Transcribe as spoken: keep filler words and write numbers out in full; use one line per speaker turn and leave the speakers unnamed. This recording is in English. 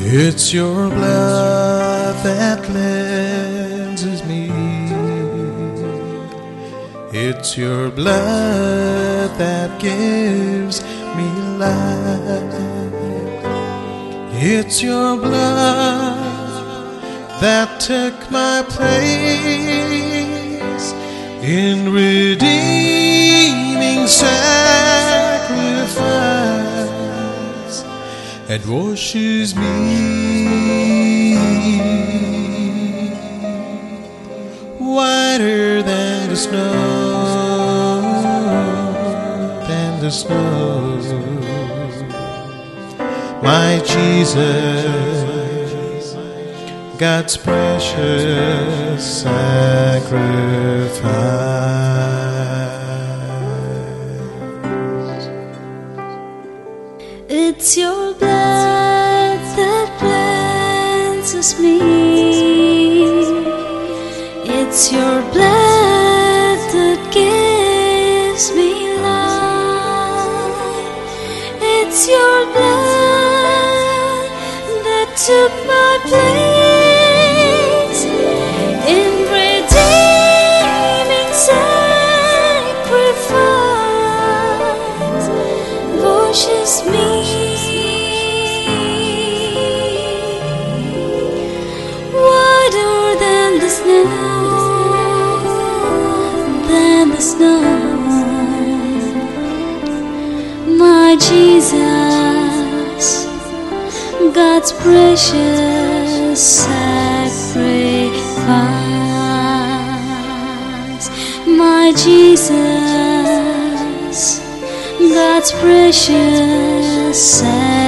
It's your blood that cleanses me. It's your blood that gives me life. It's your blood that took my place in redeeming sacrifice and washes me whiter than the snow, than the snow. My Jesus, God's precious sacrifice.
It's your blood that cleanses me. It's your blood that gives me life. It's your blood that took my place in redeeming sacrifice, washes me whiter than the snow, than the snow. My Jesus, God's precious sacrifice. My Jesus, God's precious sacrifice.